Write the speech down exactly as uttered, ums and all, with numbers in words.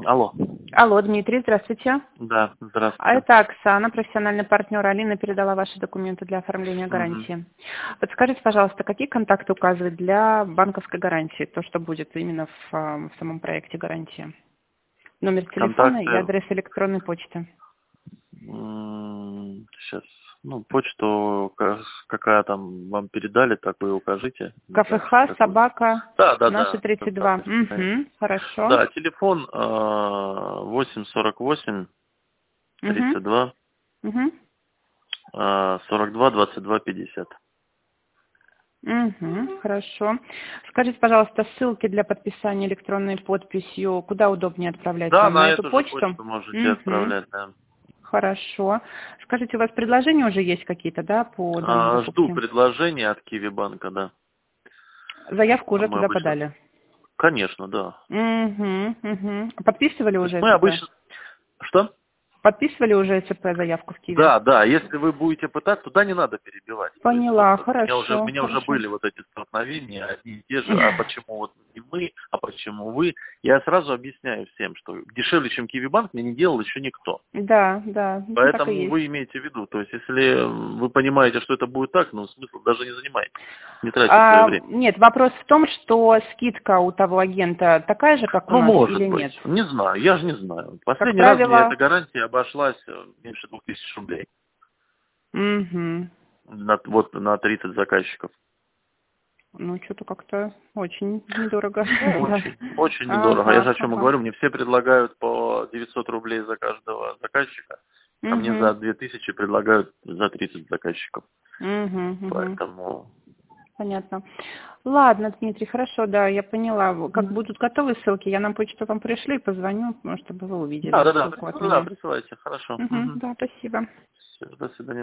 Алло. Алло, Дмитрий, здравствуйте. Да, А здравствуйте. это Оксана, профессиональный партнер. Алина передала ваши документы для оформления Мгм. гарантии. Подскажите, пожалуйста, какие контакты указывать для банковской гарантии, то, что будет именно в, а, в самом проекте гарантии? Номер телефона и Контакты. адрес электронной почты. м, Сейчас. Ну, почту, ка- какая там вам передали, так вы укажите. Не знаю, КФХ, какую. собака, Да, да, наши да. тридцать два. Контакты стоят. Угу, хорошо. Да, телефон а, восемь сорок восемь Угу, тридцать два угу. а, сорок два двадцать два пятьдесят. Угу, хорошо. Скажите, пожалуйста, ссылки для подписания электронной подписью, куда удобнее отправлять Да, вам? на На эту эту же почту? почту можете Угу, отправлять, да. хорошо. Скажите, у вас предложения уже есть какие-то, да, по данной А, жду закупке? предложения от Киви банка, да. Заявку уже Мы туда обычно. подали? Конечно, да. Угу, угу. Подписывали То есть уже мы СЦП? обычно. Что? Подписывали уже СЦП заявку в Киеве? Да, да, если вы будете пытаться, туда не надо перебивать. То есть вот Поняла, у меня уже, у хорошо, меня уже хорошо. были вот эти столкновения, одни и те же, а почему вот не мы, а почему вы. Я сразу объясняю всем, что дешевле, чем Киевибанк, мне не делал еще никто. Да, да, ну, так и Поэтому есть. вы имеете в виду, то есть если вы понимаете, что это будет так, ну смысл даже не занимайте, не тратьте свое А, время. нет, вопрос в том, что скидка у того агента такая же, как у Ну, нас, может или быть, нет? не знаю, я же не знаю. Как Последний раз мне эта правило, гарантия обошлась э, меньше двух тысяч рублей. угу. На, вот на тридцать заказчиков. Ну, что-то как-то очень недорого. Ну, Да. очень, очень недорого. Я же Ага, о чем и ага. говорю. Мне все предлагают по девятьсот рублей за каждого заказчика, а мне Угу. за две тысячи предлагают за тридцать заказчиков. Угу, угу. Поэтому... Понятно. Ладно, Дмитрий, хорошо, да, я поняла. Как будут готовы ссылки, я на почту вам пришлю и позвоню, ну, чтобы вы Да, увидели да, да, ссылку от ну, да, меня. присылайте, хорошо. Угу, Угу. да, спасибо. Всё, до свидания.